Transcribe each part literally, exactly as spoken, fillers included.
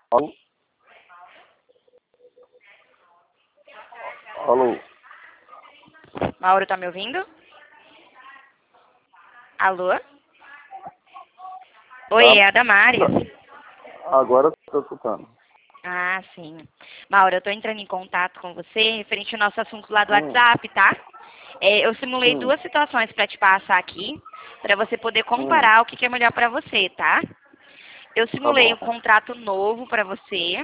Alô? Alô? Mauro, tá me ouvindo? Alô? Oi, Tá? é a Damares. Agora eu tô escutando. Ah, sim. Mauro, eu tô entrando em contato com você referente ao nosso assunto lá do Hum, WhatsApp, tá? É, eu simulei hum, duas situações para te passar aqui, para você poder hum, comparar o que, que é melhor para você, tá? Eu tá simulei um bom. contrato novo para você,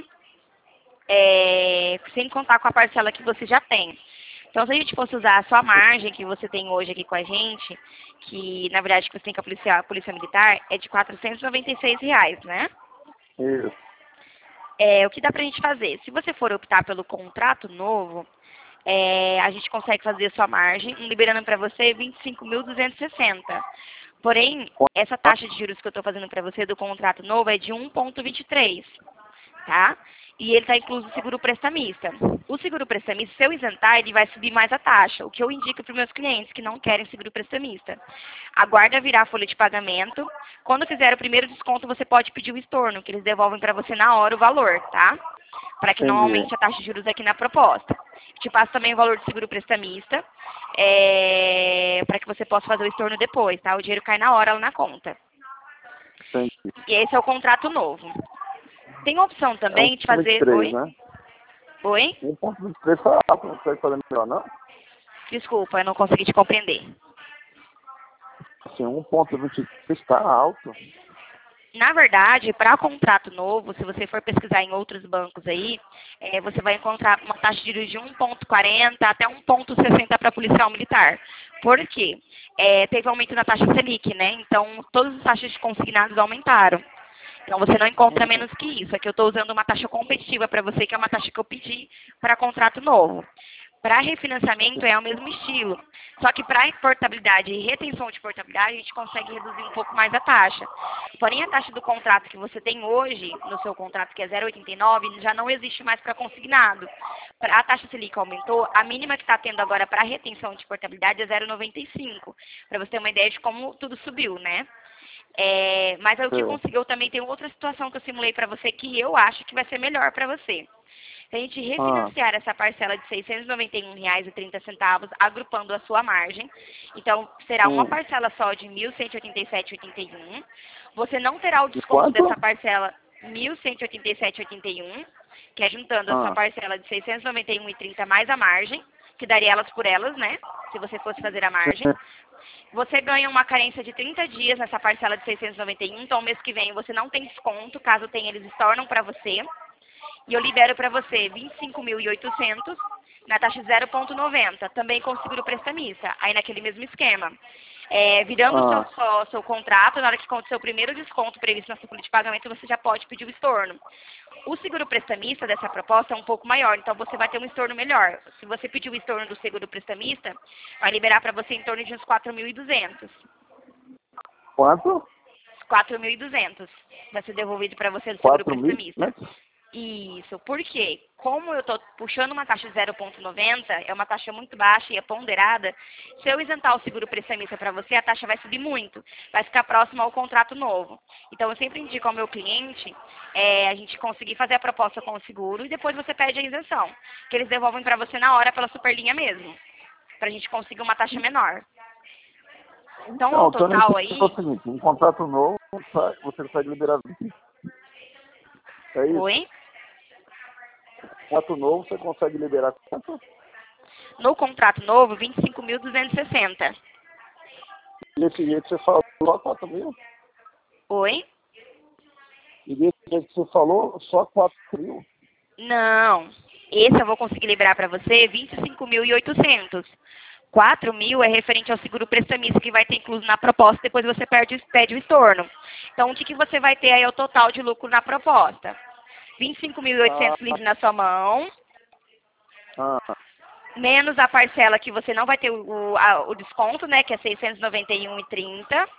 é, sem contar com a parcela que você já tem. Então, se a gente fosse usar a sua margem que você tem hoje aqui com a gente, que na verdade que você tem com a polícia, a polícia militar, é de quatrocentos e noventa e seis reais, né? Isso. É, o que dá pra gente fazer? Se você for optar pelo contrato novo, é, a gente consegue fazer a sua margem, liberando para você vinte e cinco mil duzentos e sessenta. Porém, essa taxa de juros que eu estou fazendo para você do contrato novo é de um vírgula vinte e três, tá? E ele está incluso o seguro prestamista. O seguro prestamista, se eu isentar, ele vai subir mais a taxa, o que eu indico para os meus clientes que não querem seguro prestamista. Aguarda virar a folha de pagamento. Quando fizer o primeiro desconto, você pode pedir o estorno, que eles devolvem para você na hora o valor, tá? Para que não Entendi. aumente a taxa de juros aqui na proposta. Te passo também o valor do seguro prestamista, é, para que você possa fazer o estorno depois, tá? O dinheiro cai na hora lá na conta. Entendi. E esse é o contrato novo. Tem a opção É um também de ponto vinte e fazer... três, Oi? né? Oi? um ponto vinte e três tá alto, não consegue fazer melhor, não? Desculpa, eu não consegui te compreender. Assim, um ponto vinte e três tá alto. Na verdade, para contrato novo, se você for pesquisar em outros bancos aí, é, você vai encontrar uma taxa de juros de um vírgula quarenta até um vírgula sessenta para policial militar. Por quê? É, teve aumento na taxa Selic, né? Então, todas as taxas de consignados aumentaram. Então, você não encontra Hum, menos que isso. Aqui eu estou usando uma taxa competitiva para você, que é uma taxa que eu pedi para contrato novo. Para refinanciamento é o mesmo estilo. Só que para portabilidade e retenção de portabilidade, a gente consegue reduzir um pouco mais a taxa. Porém, a taxa do contrato que você tem hoje, no seu contrato, que é zero vírgula oitenta e nove, já não existe mais para consignado. Pra- A taxa Selic aumentou, a mínima que está tendo agora para retenção de portabilidade é zero vírgula noventa e cinco. Para você ter uma ideia de como tudo subiu, né? É, mas aí o que sei. conseguiu também tem outra situação que eu simulei para você que eu acho que vai ser melhor para você. Se a gente Ah, refinanciar essa parcela de seiscentos e noventa e um reais e trinta centavos, agrupando a sua margem, então será uma hum. parcela só de mil cento e oitenta e sete reais e oitenta e um. Você não terá o De desconto quanto? dessa parcela mil cento e oitenta e sete reais e oitenta e um, que é juntando a sua Ah, parcela de seiscentos e noventa e um reais e trinta centavos mais a margem, que daria elas por elas, né? Se você fosse fazer a margem. sim. Você ganha uma carência de trinta dias nessa parcela de seiscentos e noventa e um, então mês que vem você não tem desconto, caso tenha, eles estornam para você. E eu libero para você vinte e cinco mil e oitocentos na taxa zero vírgula noventa, também com seguro prestamista, aí naquele mesmo esquema. É, virando o seu, Ah, seu, seu contrato, na hora que acontecer o primeiro desconto previsto na sua folha de pagamento, você já pode pedir o estorno. O seguro prestamista dessa proposta é um pouco maior, então você vai ter um estorno melhor. Se você pedir o estorno do seguro prestamista, vai liberar para você em torno de uns quatro mil e duzentos. quanto? quatro mil e duzentos vai ser devolvido para você do seguro Quatro mil? prestamista. Né? Isso, porque como eu estou puxando uma taxa de zero vírgula noventa, é uma taxa muito baixa e é ponderada, se eu isentar o seguro prestamista para você, a taxa vai subir muito, vai ficar próxima ao contrato novo. Então, eu sempre indico ao meu cliente é, a gente conseguir fazer a proposta com o seguro e depois você pede a isenção, que eles devolvem para você na hora pela superlinha mesmo, para a gente conseguir uma taxa menor. Então, Então, ao o que eu não entendi total foi o aí... seguinte, um contrato novo, sai- você consegue liberar vinte. É isso? Oi? Um contrato novo, você consegue liberar quanto? No contrato novo, vinte e cinco mil duzentos e sessenta. E desse jeito você falou só quatro mil? Oi? E desse jeito que você falou, só quatro mil? Não. Esse eu vou conseguir liberar para você vinte e cinco mil e oitocentos. quatro mil é referente ao seguro prestamista que vai ter incluso na proposta, depois você perde, pede o estorno. Então, o que, que você vai ter aí é o total de lucro na proposta? vinte e cinco mil e Ah, oitocentos livre na sua mão, ah, menos a parcela que você não vai ter o, o, a- o desconto, né, que é seiscentos e noventa e um reais e trinta centavos.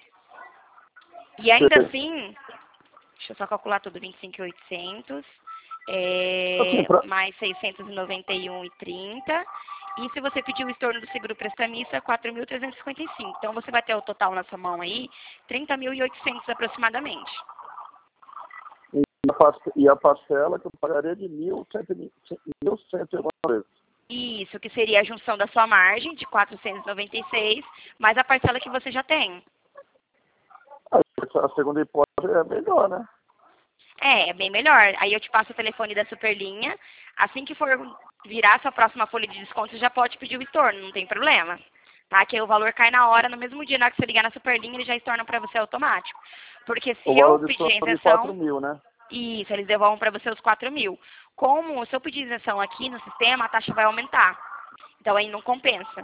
E ainda sei. assim, deixa eu só calcular tudo, vinte e cinco mil e oitocentos, Assim, é, pra... mais seiscentos e noventa e um reais e trinta centavos. E se você pedir o estorno do seguro prestamista, quatro mil trezentos e cinquenta e cinco. Então, você vai ter o total na sua mão aí, trinta mil e oitocentos aproximadamente. parce- e a parcela que eu pagaria de mil cento e alguma coisa. Isso, que seria a junção da sua margem de quatrocentos e noventa e seis, mais a parcela que você já tem. Aí, a segunda hipótese é melhor, né? É, é bem melhor. Aí eu te passo o telefone da Superlinha. Assim que for virar sua próxima folha de desconto, você já pode pedir o estorno, não tem problema. Tá? Que aí o valor cai na hora, no mesmo dia, na hora que você ligar na Superlinha, ele já estorna para você automático. Porque se O eu valor de pedir a estorno de quatro isenção, mil, né? isso, eles devolvem para você os quatro mil. Como se eu pedir isenção aqui no sistema, a taxa vai aumentar. Então aí não compensa.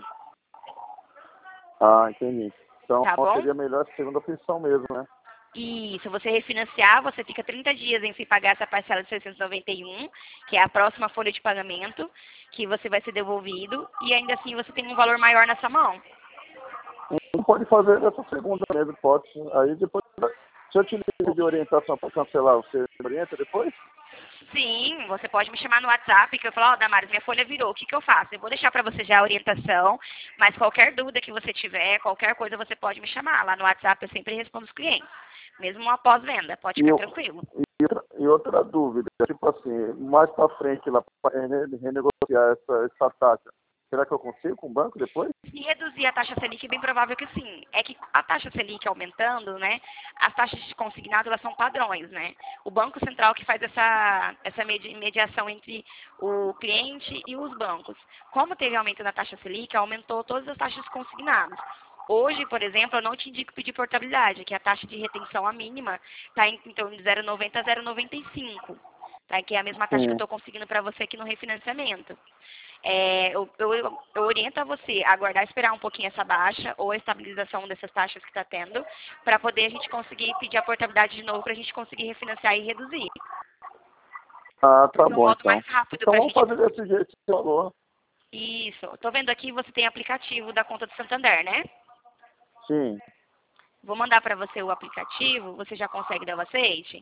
Ah, entendi. Então Tá bom? seria melhor a segunda opção mesmo, né? E se você refinanciar, você fica trinta dias em se pagar essa parcela de seiscentos e noventa e um, que é a próxima folha de pagamento, que você vai ser devolvido, e ainda assim você tem um valor maior na sua mão. Não pode fazer essa segunda mesmo, pode. Aí depois, se eu te ligo de orientação para cancelar, você orienta depois? Sim, você pode me chamar no WhatsApp, que eu falo, ó, Damares, minha folha virou, o que, que eu faço? Eu vou deixar para você já a orientação, mas qualquer dúvida que você tiver, qualquer coisa, você pode me chamar. Lá no WhatsApp eu sempre respondo os clientes, mesmo após venda, pode E, ficar eu- tranquilo. e, outra, e outra dúvida, tipo assim, mais para frente, lá para renegociar essa, essa taxa, será que eu consigo com o banco depois? Se reduzir a taxa Selic, é bem provável que sim. É que a taxa Selic aumentando, né, as taxas de consignado, elas são padrões, né? O Banco Central que faz essa, essa medi- mediação entre o cliente e os bancos. Como teve aumento na taxa Selic, aumentou todas as taxas de consignados. Hoje, por exemplo, eu não te indico pedir portabilidade, que a taxa de retenção a mínima está em, em torno de zero vírgula noventa a zero vírgula noventa e cinco, tá? Que é a mesma taxa que eu Sim. estou conseguindo para você aqui no refinanciamento. É, eu, eu, eu oriento a você a aguardar, esperar um pouquinho essa baixa ou a estabilização dessas taxas que está tendo, para poder a gente conseguir pedir a portabilidade de novo, para a gente conseguir refinanciar e reduzir. Ah, tá Porque é um bom modo então. mais rápido Então para a vamos gente. fazer desse jeito que você falou. Isso. Estou vendo aqui, você tem aplicativo da conta do Santander, né? Sim. Vou mandar para você o aplicativo, você já consegue dar o aceite?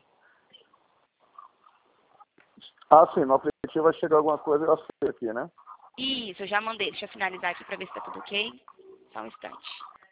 Ah, sim, no aplicativo vai chegar alguma coisa, eu aceito aqui, né? Isso, eu já mandei. Deixa eu finalizar aqui para ver se está tudo ok. Só um instante.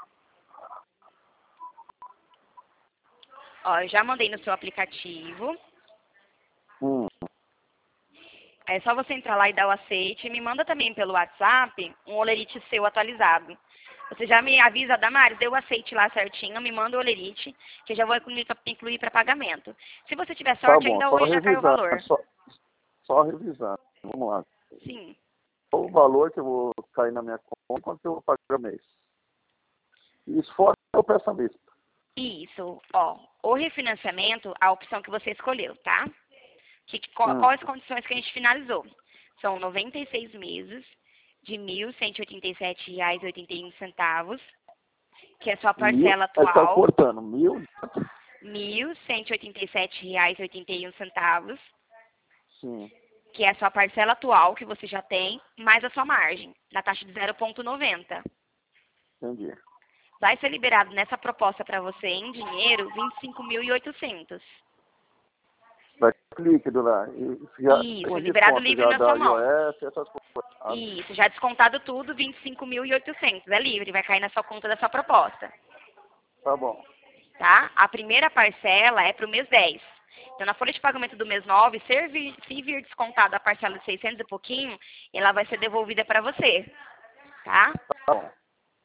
Ó, eu já mandei no seu aplicativo. Hum. É só você entrar lá e dar o aceite. Me manda também pelo WhatsApp um olerite seu atualizado. Você já me avisa, Damares, deu o aceite lá certinho, me manda o olerite, que eu já vou incluir para pagamento. Se você tiver Tá sorte, bom, ainda só hoje já caiu o revisar, valor. só, só revisar. Vamos lá. Sim. O valor que eu vou cair na minha conta, quanto eu vou pagar mês. Isso fora eu peço a vista. Isso, ó. O refinanciamento, a opção que você escolheu, tá? Que, qual, Hum. quais as condições que a gente finalizou? São noventa e seis meses de mil cento e oitenta e sete reais e oitenta e um centavos, que é a sua Mil, parcela aí tá atual, cortando. Mil? mil cento e oitenta e sete reais e oitenta e um centavos, Sim, que é a sua parcela atual que você já tem, mais a sua margem, na taxa de zero vírgula noventa. entendi. Vai ser liberado nessa proposta para você em dinheiro vinte e cinco mil e oitocentos. Vai ter líquido lá. E já tem Isso, um liberado desconto livre já na da sua mão. I O S, essas coisas. Ah, Isso, já descontado tudo, vinte e cinco mil e oitocentos. É livre, vai cair na sua conta da sua proposta. tá bom. Tá? A primeira parcela é para o mês dez. Então, na folha de pagamento do mês nove, se vir, se vir descontada a parcela de seiscentos e pouquinho, ela vai ser devolvida para você. Tá? Tá bom.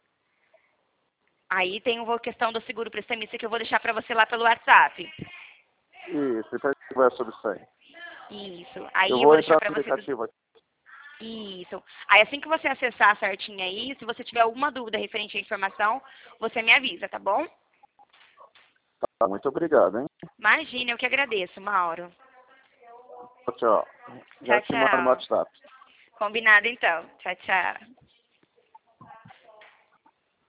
Aí tem uma questão do seguro prestamista que eu vou deixar para você lá pelo WhatsApp. Isso, depois a gente conversa sobre isso aí. Isso. Aí Eu eu vou vou deixar entrar para no você... aplicativo aqui. Isso. Aí assim que você acessar certinho aí, se você tiver alguma dúvida referente à informação, você me avisa, tá bom? Tá, muito obrigado, hein? Imagina, eu que agradeço, Mauro. Tchau. Já Tchau, te mando no tchau. WhatsApp. Combinado então. Tchau, tchau.